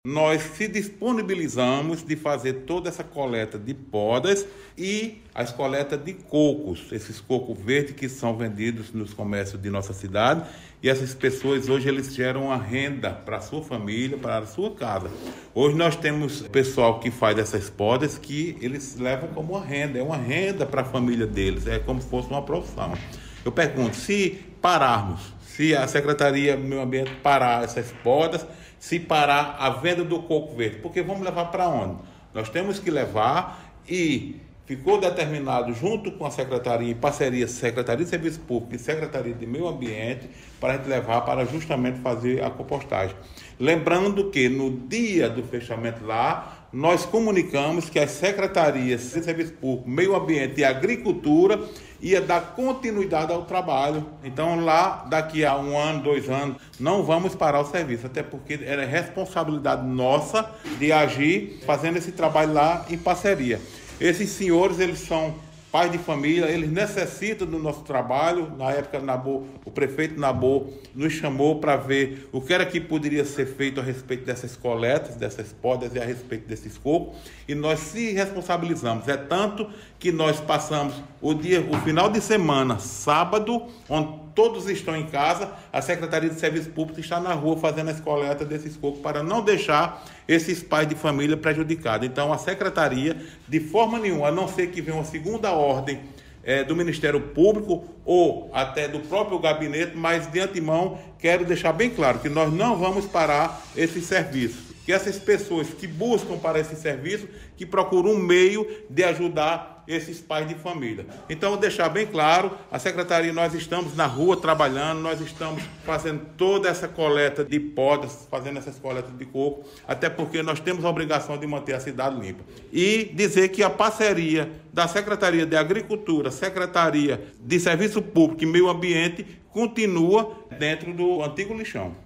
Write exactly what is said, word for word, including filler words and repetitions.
Nós se disponibilizamos de fazer toda essa coleta de podas e as coletas de cocos, esses cocos verdes que são vendidos nos comércios de nossa cidade, e essas pessoas hoje eles geram uma renda para a sua família, para a sua casa. Hoje nós temos pessoal que faz essas podas que eles levam como uma renda, é uma renda para a família deles, é como se fosse uma profissão. Eu pergunto, se pararmos, se a Secretaria do Meio Ambiente parar essas podas, se parar a venda do coco verde, porque vamos levar para onde? Nós temos que levar e ficou determinado junto com a Secretaria, em parceria Secretaria de Serviço Público e Secretaria de Meio Ambiente, para a gente levar para justamente fazer a compostagem. Lembrando que no dia do fechamento lá, nós comunicamos que as Secretarias de Serviço Público, Meio Ambiente e Agricultura ia dar continuidade ao trabalho. Então lá, daqui a um ano, dois anos, não vamos parar o serviço, até porque era responsabilidade nossa de agir fazendo esse trabalho lá em parceria. Esses senhores, eles são pais de família, eles necessitam do nosso trabalho. Na época, Nabor, o prefeito Nabor nos chamou para ver o que era que poderia ser feito a respeito dessas coletas, dessas podas e a respeito desses cocos, e nós se responsabilizamos. É tanto que nós passamos o dia, o final de semana, sábado, onde todos estão em casa, a Secretaria de Serviço Público está na rua fazendo as coletas desses cocos para não deixar esses pais de família prejudicados. Então, a Secretaria, de forma nenhuma, a não ser que venha uma segunda ordem é, do Ministério Público ou até do próprio gabinete, mas de antemão quero deixar bem claro que nós não vamos parar esse serviço. Que essas pessoas que buscam para esse serviço, que procuram um meio de ajudar esses pais de família. Então, deixar bem claro, a Secretaria, nós estamos na rua trabalhando, nós estamos fazendo toda essa coleta de podas, fazendo essas coletas de coco, até porque nós temos a obrigação de manter a cidade limpa. E dizer que a parceria da Secretaria de Agricultura, Secretaria de Serviço Público e Meio Ambiente continua dentro do antigo lixão.